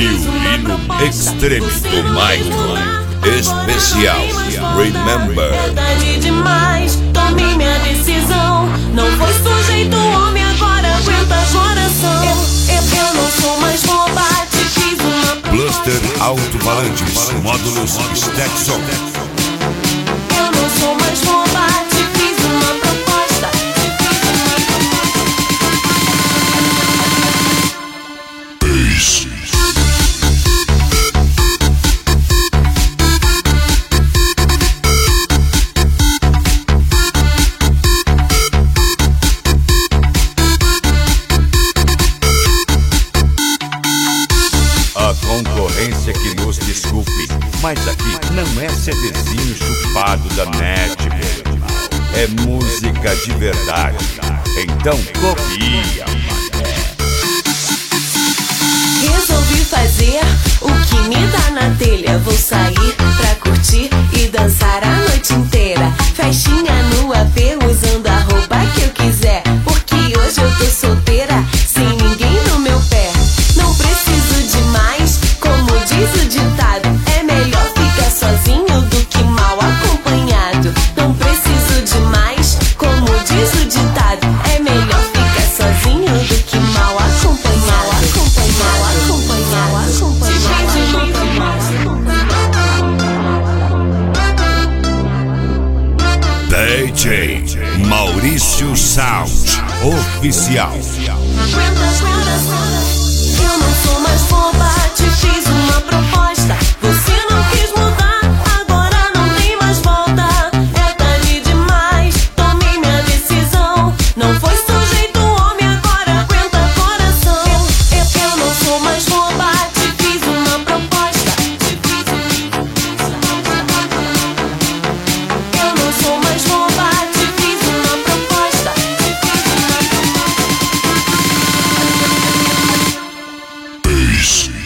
Violino Extreme do Michael. Especial Remember. Verdade demais, tomei minha decisão. Não foi sujeito homem, agora aguenta coração. Eu não sou mais boba, te fiz uma Bluster Alto-Falantes, módulos Stetson. Eu não sou mais boba, te fiz uma proposta. A concorrência que nos desculpe, mas aqui não é CDzinho chupado da net, meu irmão. É música de verdade. Então copia, mané. Resolvi fazer o que me dá na telha. Vou sair pra curtir e dançar a noite inteira. Festinha no AP, usando a roupa que eu quiser. Porque hoje eu tô solteira, sem ninguém no meu pé. Não preciso de mais, como diz o ditado. É melhor ficar sozinho do que mal acompanhado. Não preciso de mais, como diz o ditado. É melhor ficar sozinho do que mal acompanhado. DJ Maurício Sound Oficial. Eu não sou mais boba, te fiz uma proposta. Você não quis mudar, agora não tem mais volta. É tarde demais, tomei minha decisão. Não foi sujeito homem, agora aguenta coração. Eu não sou mais boba, te fiz uma proposta. Eu não sou mais boba, te fiz uma proposta. Peace.